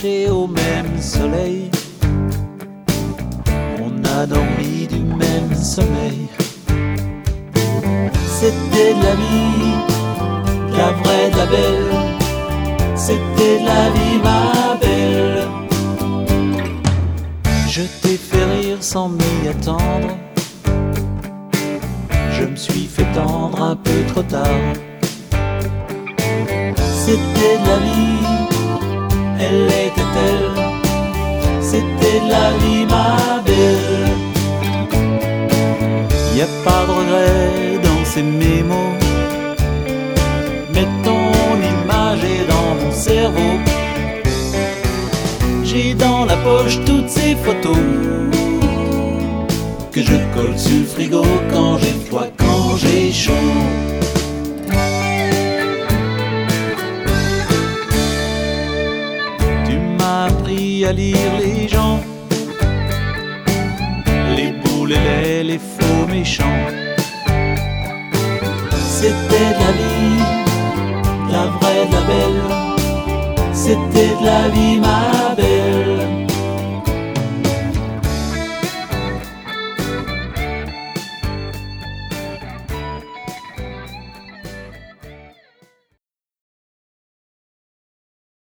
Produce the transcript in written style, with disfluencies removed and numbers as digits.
marché au même soleil, on a dormi du même sommeil. C'était de la vie, de la vraie, de la belle. C'était de la vie, ma belle. Je t'ai fait rire sans m'y attendre. Je me suis fait tendre un peu trop tard. C'était de la vie, elle était elle. C'était de la vie, ma belle. Y a pas de regret dans ces mémos, mais ton image est dans mon cerveau. J'ai dans la poche toutes ces photos que je colle sur le frigo quand j'ai froid, quand j'ai chaud. Tu m'as appris à lire les gens, les beaux, les laids, les faux méchants. C'était de la vie, de la vraie, de la belle. C'était de la vie, ma belle.